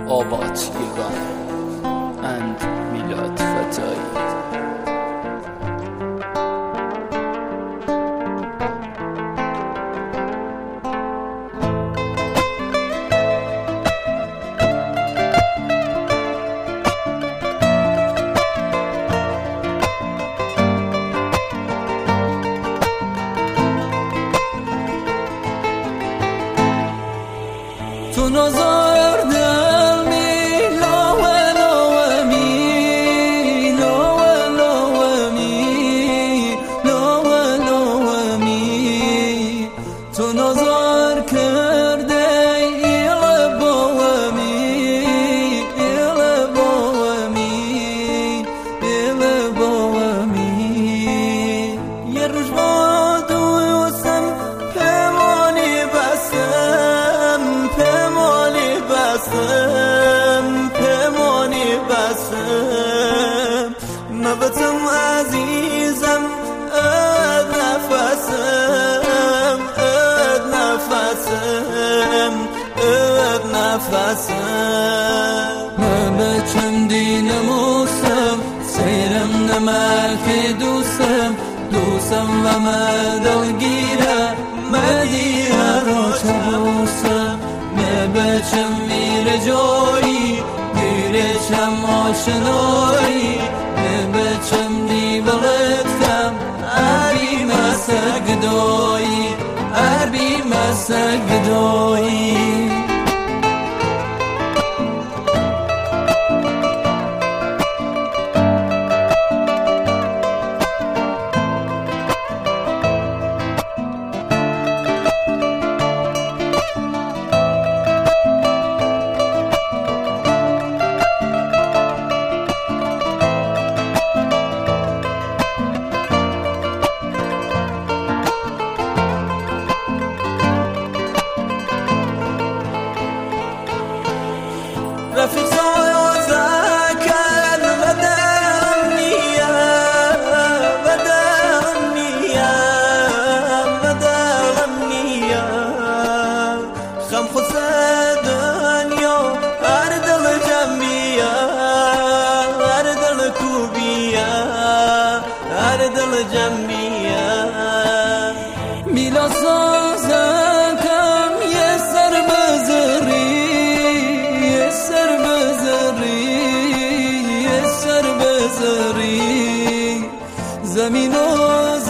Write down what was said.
آبات یگان اند میلاد فتایی. تو نزار دل می لاوه لاوه می لاوه لاوه می لاوه لاوه می تو نزار کرده ایل باوه می ایل باوه می ایل باوه می یه روز با دوستم پیمانی پیمانی بسم مبتم عزیزم اد نفسم اد نفسم اد نفسم مبتم دینموسم سیرم نمک دوستم دوستم و مدلگیره مدیه رو چبوسم بچم میره جایی میره چم آشنایی بچم دی بلدکم عربی مسک دایی عربی مسک دایی. رفیق زاکر ودنیا ودنیا ودنیا خم خود دنیا اردل جمعیا اردل کوبیا اردل جمعیا میلا سازکم یه سر بزری زمین و